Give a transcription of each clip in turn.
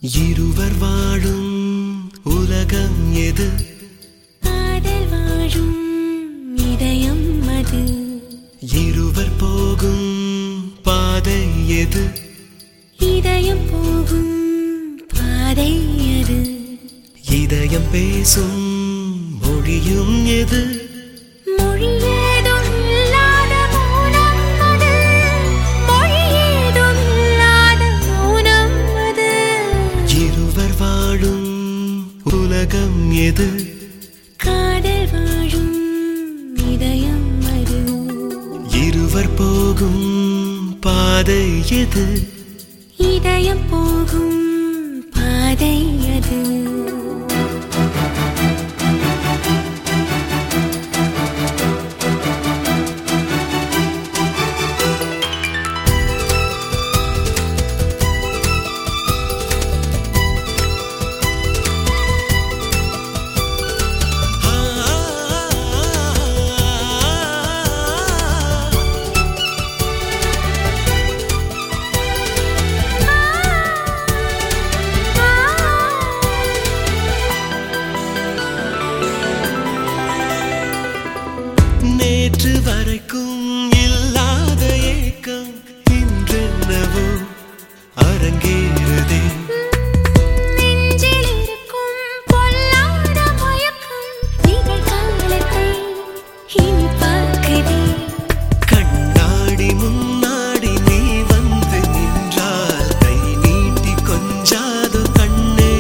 இருவர் வாழும் உலகம் எது? காதல் வாழும் இதயம் அது. இருவர் போகும் பாதை எது? இதயம் போகும் பாதை அது. இதயம் பேசும் மொழியும் எது? உலகம் எது? காதல் வாழும் இதயம் அது. இருவர் போகும் பாதை எது? இதயம் போகும் பாதை அது. நேற்று வரைக்கும் இல்லாத ஏக்கம் இன்றென்னவோ அரங்கேறுதே. நெஞ்சில் இருக்கும் பொல்லாத மயக்கம் நிகழ்காலத்தை இனி பார்க்குதே. கண்ணாடி முன்னாடி நீ வந்து நின்றால் கை நீட்டி கொஞ்சாதோ கண்ணே.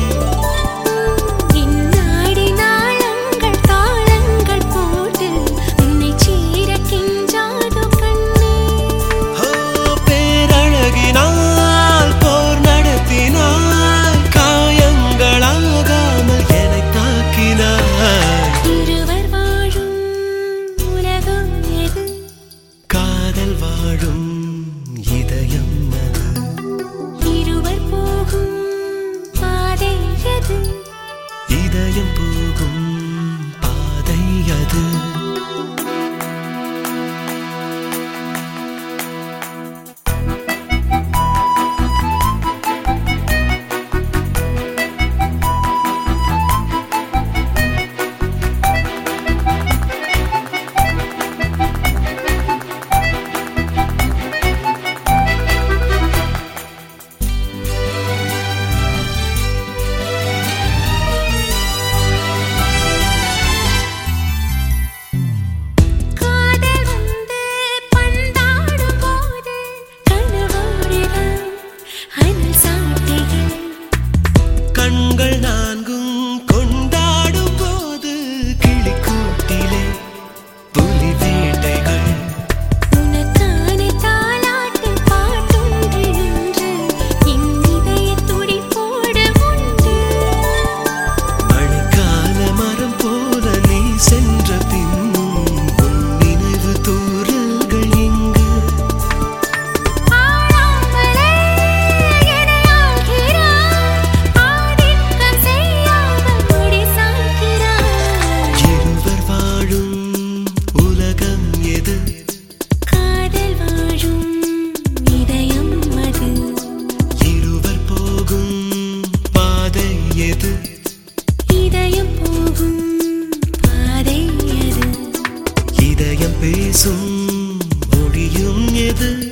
இந்நாடி நாளங்கள் தாளங்கள் போட்டு உன்னை சீர கெஞ்சாதோ கண்ணே. பேரழகினால் போர் நடத்தினாய், காயங்களாகாமல் என்னை தாக்கினாய். இருவர் வாழும் உலகம் எது? காதல் வாழும் இதயம் அது. இருவர் போகும் பாதை எது? இதயம் போகும் பாதை அது. காதல் வந்து பந்தாடும் போது கனவோடுதான் அனல் சாட்டைகள். கண்கள் நான்கும் கொண்டாடும் போது கிளிக்கூட்டிலே புலி வேட்டைகள். உனக்கான தாலாட்டு பாட்டொன்று என்று என் இதய துடிப்போடு உண்டு. மழைக்கால மரம் போல நீ சென்ற பின்னும் உன் நினைவு தூறல்கள் எங்கு? ஆடாமலே என்னை ஆள்கிறாய், ஆதிக்கம் செய்யாமல் முடி சாய்க்கிறாய். இருவர் வாழும் உலகம் எது? காதல் வாழும் இதயம் அது. இருவர் போகும் பாதை எது? இதயம் போகும் பாதை அது. இதயம் பேசும் மொழியும் எது?